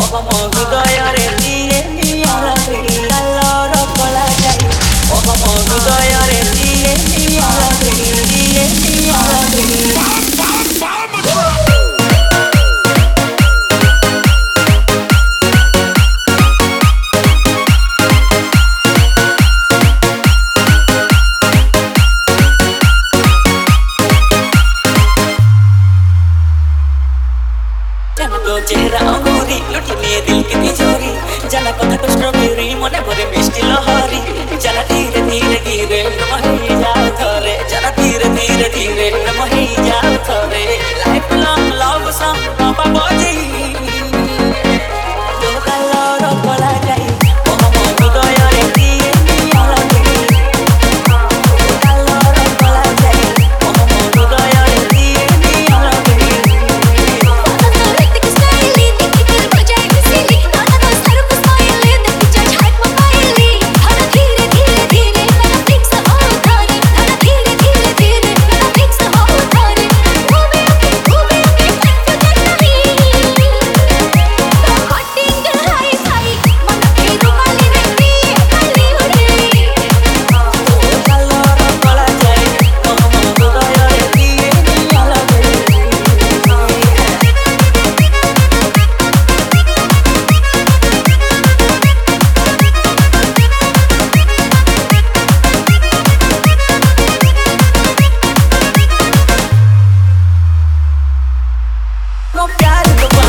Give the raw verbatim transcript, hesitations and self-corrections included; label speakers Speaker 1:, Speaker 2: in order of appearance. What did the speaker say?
Speaker 1: चेहरा अंगूरी लुटी लिए दिल की तिजोरी जना कथा को स्ट्रॉबेरी मने भरे मिष्टी लहरी जना धीरे धीरे धीरे रमही जाओ थोरे जना धीरे धीरे धीरे रमही जाओ थोरे लाइफ लॉन्ग लव सॉन्ग बाबा बजी जो कलर कोला जाई ओ हम हृदय रे दिए निया लगी कलर कोला जाई ओ हम हृदय रे दिए निया लगी No प्यार